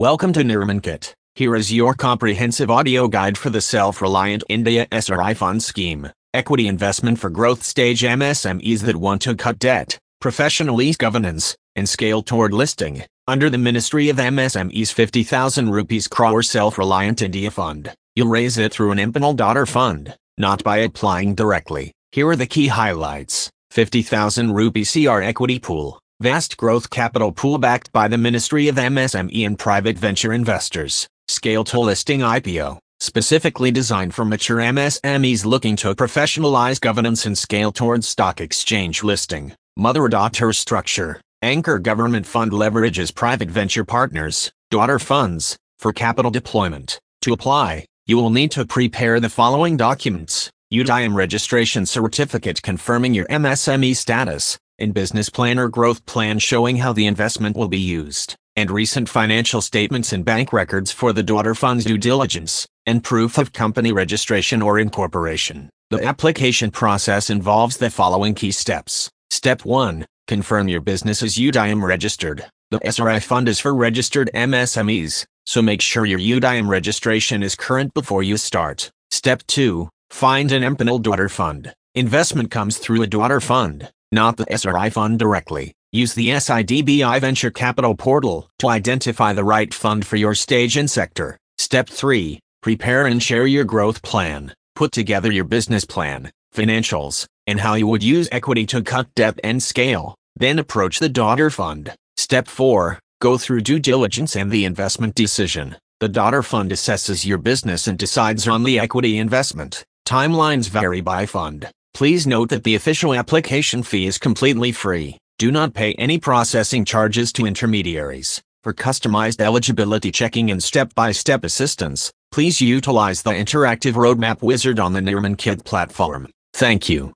Welcome to Nirman Kit. Here is your comprehensive audio guide for the Self-Reliant India SRI Fund Scheme, equity investment for growth stage MSMEs that want to cut debt, professionalize governance, and scale toward listing. Under the Ministry of MSMEs 50,000 rupees crore Self-Reliant India Fund, you'll raise it through an Impinal daughter fund, not by applying directly. Here are the key highlights. 50,000 rupee CR equity pool. Vast growth capital pool backed by the Ministry of MSME and private venture investors. Scale to listing IPO, specifically designed for mature MSMEs looking to professionalize governance and scale towards stock exchange listing. Mother-daughter structure. Anchor government fund leverages private venture partners, daughter funds, for capital deployment. To apply, you will need to prepare the following documents: UDIM registration certificate confirming your MSME status, and business plan or growth plan showing how the investment will be used, and recent financial statements and bank records for the daughter fund's due diligence, and proof of company registration or incorporation. The application process involves the following key steps. Step 1. Confirm your business is UDIM registered. The SRI fund is for registered MSMEs, so make sure your UDIM registration is current before you start. Step 2. Find an Impinal daughter fund. Investment comes through a daughter fund, not the SRI fund directly. Use the SIDBI Venture Capital portal to identify the right fund for your stage and sector. Step 3. Prepare and share your growth plan. Put together your business plan, financials, and how you would use equity to cut debt and scale. Then approach the daughter fund. Step 4. Go through due diligence and the investment decision. The daughter fund assesses your business and decides on the equity investment. Timelines vary by fund. Please note that the official application fee is completely free. Do not pay any processing charges to intermediaries. For customized eligibility checking and step-by-step assistance, please utilize the interactive roadmap wizard on the Nirman Kit platform. Thank you.